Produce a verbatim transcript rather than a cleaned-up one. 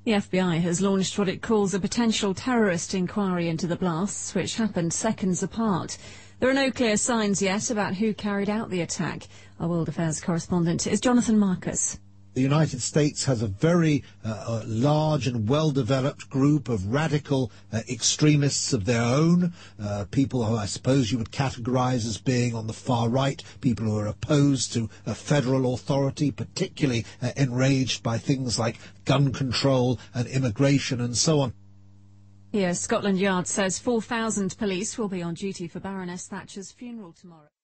The F B I has launched what it calls a potential terrorist inquiry into the blasts, which happened seconds apart. There are no clear signs yet about who carried out the attack. Our World Affairs correspondent is Jonathan Marcus. The United States has a very uh, large and well-developed group of radical uh, extremists of their own, uh, people who I suppose you would categorize as being on the far right, people who are opposed to a federal authority, particularly uh, enraged by things like gun control and immigration and so on. Here, Scotland Yard says four thousand police will be on duty for Baroness Thatcher's funeral tomorrow.